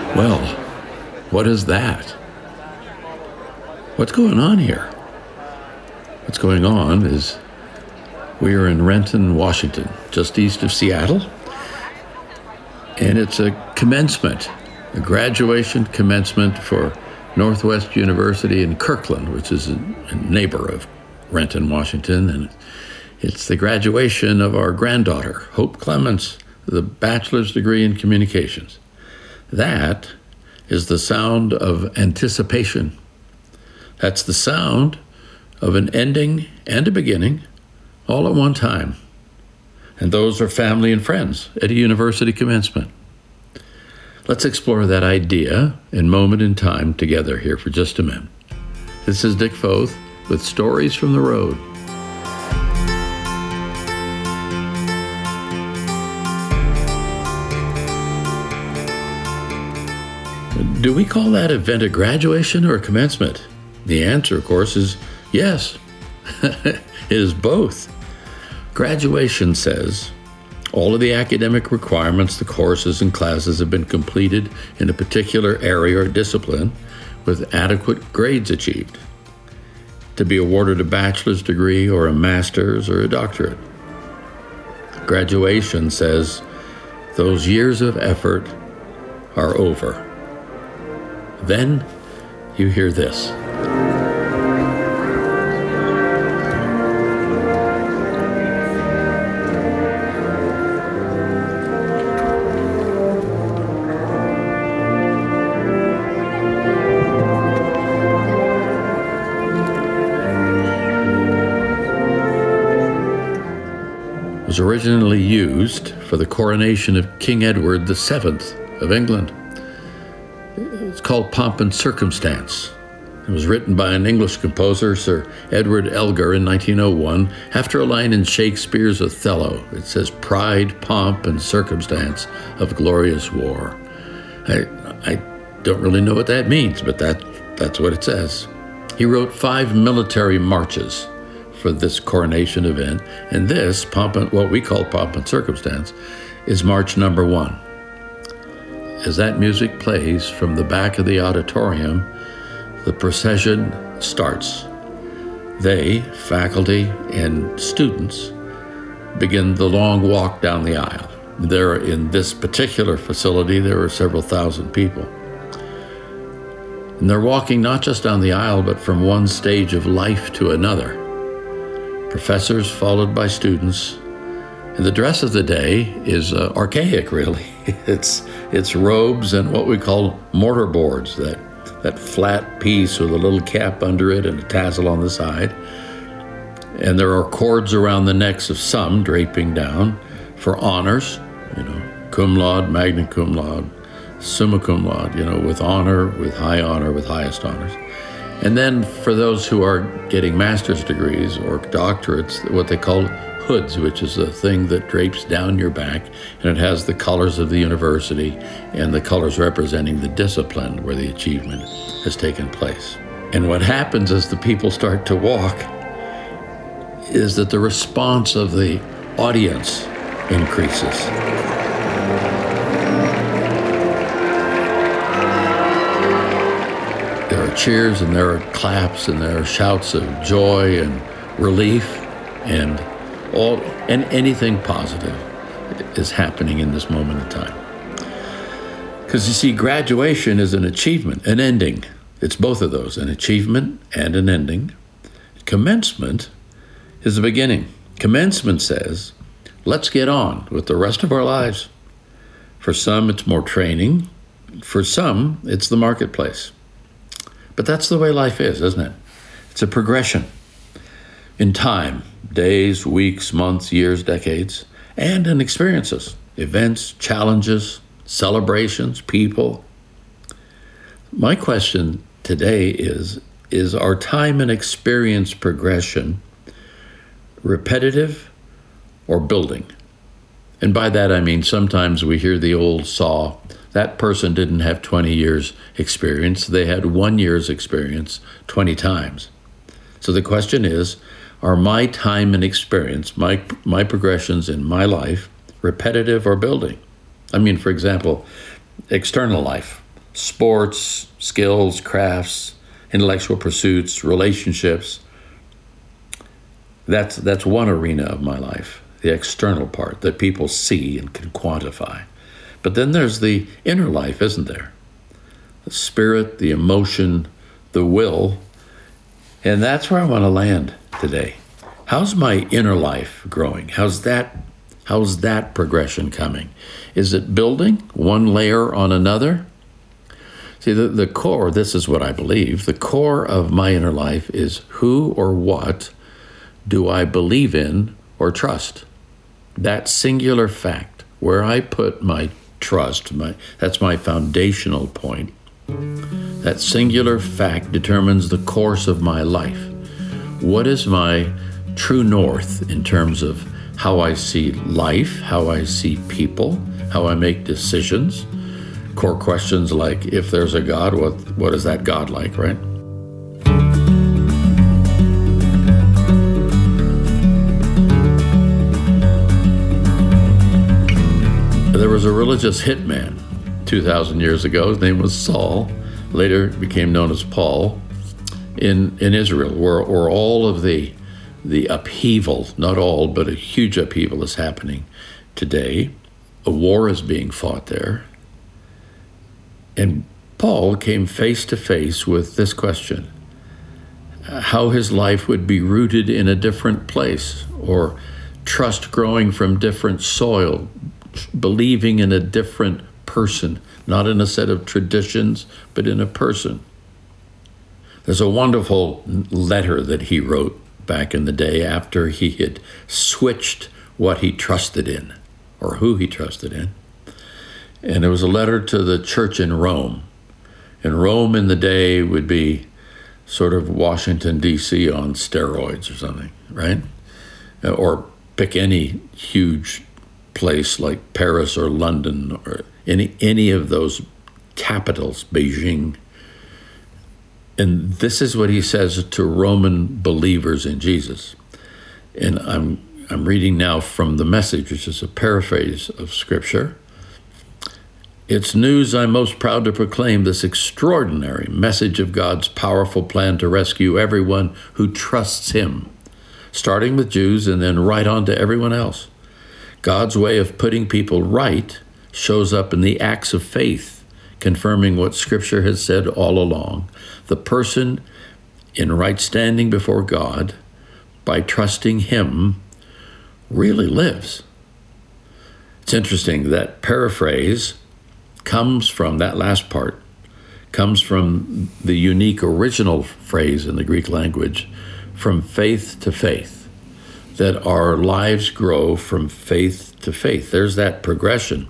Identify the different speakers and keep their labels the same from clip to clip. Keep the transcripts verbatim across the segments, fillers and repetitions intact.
Speaker 1: Well, what is that? What's going on here? What's going on is we are in Renton, Washington, just east of Seattle, and it's a commencement, a graduation commencement for Northwest University in Kirkland, which is a, a neighbor of Renton, Washington, and it's the graduation of our granddaughter, Hope Clements, the bachelor's degree in communications. That is the sound of anticipation. That's the sound of an ending and a beginning all at one time. And those are family and friends at a university commencement. Let's explore that idea and moment in time together here for just a minute. This is Dick Foth with Stories from the Road. Do we call that event a graduation or a commencement? The answer, of course, is yes. It is both. Graduation says all of the academic requirements, the courses and classes have been completed in a particular area or discipline with adequate grades achieved to be awarded a bachelor's degree or a master's or a doctorate. Graduation says those years of effort are over. Then you hear this. It was originally used for the coronation of King Edward the Seventh of England. It's called Pomp and Circumstance. It was written by an English composer, Sir Edward Elgar, in nineteen oh one, after a line in Shakespeare's Othello. It says, "Pride, pomp, and circumstance of glorious war." I, I don't really know what that means, but that, that's what it says. He wrote five military marches for this coronation event, and this, pomp and, what we call Pomp and Circumstance, is march number one. As that music plays from the back of the auditorium, the procession starts. They, faculty and students, begin the long walk down the aisle. There, in this particular facility, there are several thousand people. And they're walking not just down the aisle, but from one stage of life to another. Professors followed by students. And the dress of the day is uh, archaic, really. It's it's robes and what we call mortarboards, that, that flat piece with a little cap under it and a tassel on the side. And there are cords around the necks of some draping down for honors, you know, cum laude, magna cum laude, summa cum laude, you know, with honor, with high honor, with highest honors. And then for those who are getting master's degrees or doctorates, what they call hoods, which is a thing that drapes down your back, and it has the colors of the university and the colors representing the discipline where the achievement has taken place. And what happens as the people start to walk is that the response of the audience increases. There are cheers and there are claps and there are shouts of joy and relief and all and anything positive is happening in this moment in time. Because you see, graduation is an achievement, an ending. It's both of those, an achievement and an ending. Commencement is the beginning. Commencement says, let's get on with the rest of our lives. For some, it's more training. For some, it's the marketplace. But that's the way life is, isn't it? It's a progression in time, days, weeks, months, years, decades, and in experiences, events, challenges, celebrations, people. My question today is, is our time and experience progression repetitive or building? And by that I mean sometimes we hear the old saw, that person didn't have twenty years experience, they had one year's experience twenty times. So the question is, are my time and experience, my my progressions in my life, repetitive or building? I mean, for example, external life. sports, skills, crafts, intellectual pursuits, relationships. That's, that's one arena of my life, the external part that people see and can quantify. But then there's the inner life, isn't there? The spirit, the emotion, the will. And that's where I want to land today. How's my inner life growing? How's that, how's that progression coming? Is it building one layer on another? See, the, the core, this is what I believe, the core of my inner life is who or what do I believe in or trust? That singular fact, where I put my trust, my, that's my foundational point. That singular fact determines the course of my life. What is my true north in terms of how I see life, how I see people, how I make decisions? Core questions like, if there's a God, what what is that God like, right? There was a religious hitman two thousand years ago. His name was Saul, later became known as Paul, in, in Israel, where, where all of the, the upheaval, not all, but a huge upheaval is happening today. A war is being fought there. And Paul came face to face with this question, how his life would be rooted in a different place, or trust growing from different soil, believing in a different person, not in a set of traditions, but in a person. There's a wonderful letter that he wrote back in the day after he had switched what he trusted in, or who he trusted in. And it was a letter to the church in Rome. And Rome in the day would be sort of Washington, D C on steroids or something, right? Or pick any huge place like Paris or London or any any of those capitals, Beijing. And this is what he says to Roman believers in Jesus. And I'm I'm reading now from the Message, which is a paraphrase of Scripture. It's news I'm most proud to proclaim, this extraordinary message of God's powerful plan to rescue everyone who trusts him, starting with Jews and then right on to everyone else. God's way of putting people right shows up in the acts of faith, confirming what Scripture has said all along. The person in right standing before God, by trusting him, really lives. It's interesting that paraphrase comes from, that last part, comes from the unique original phrase in the Greek language, from faith to faith, that our lives grow from faith to faith. There's that progression.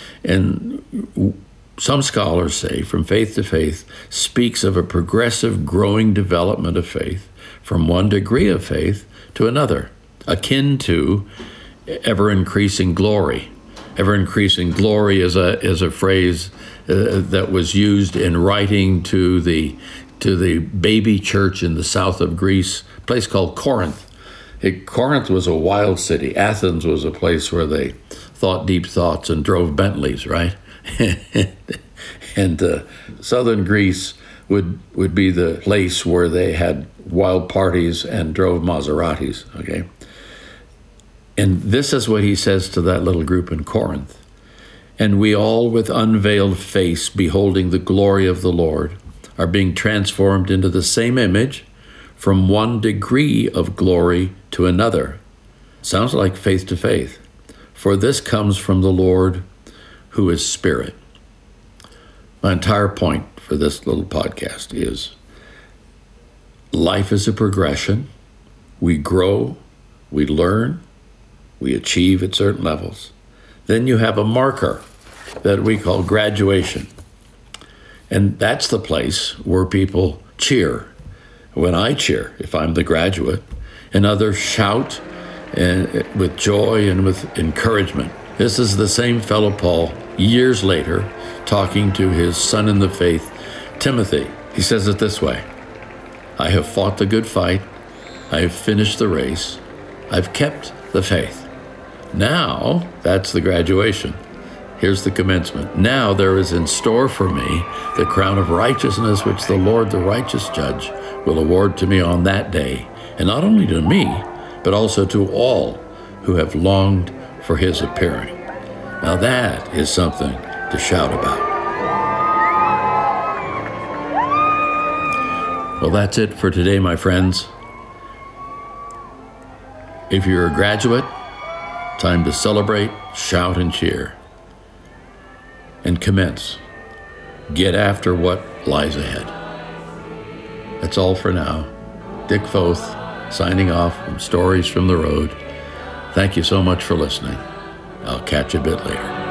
Speaker 1: And some scholars say from faith to faith speaks of a progressive growing development of faith from one degree of faith to another, akin to ever-increasing glory. Ever-increasing glory is a is a phrase uh, that was used in writing to the to the baby church in the south of Greece, a place called Corinth. It, Corinth was a wild city. Athens was a place where they thought deep thoughts and drove Bentleys, right? And uh, southern Greece would would be the place where they had wild parties and drove Maseratis, okay? And this is what he says to that little group in Corinth. And we all with unveiled face, beholding the glory of the Lord, are being transformed into the same image from one degree of glory to another. Sounds like faith to faith. For this comes from the Lord who is Spirit. My entire point for this little podcast is life is a progression. We grow, we learn, we achieve at certain levels. Then you have a marker that we call graduation. And that's the place where people cheer. When I cheer, if I'm the graduate, and others shout and with joy and with encouragement. This is the same fellow Paul, years later, talking to his son in the faith, Timothy. He says it this way, I have fought the good fight, I have finished the race, I've kept the faith. Now, that's the graduation. Here's the commencement. Now there is in store for me the crown of righteousness, which the Lord, the righteous judge, will award to me on that day, and not only to me, but also to all who have longed for his appearing. Now that is something to shout about. Well, that's it for today, my friends. If you're a graduate, time to celebrate, shout, and cheer. And commence. Get after what lies ahead. That's all for now. Dick Foth, signing off from Stories from the Road. Thank you so much for listening. I'll catch you a bit later.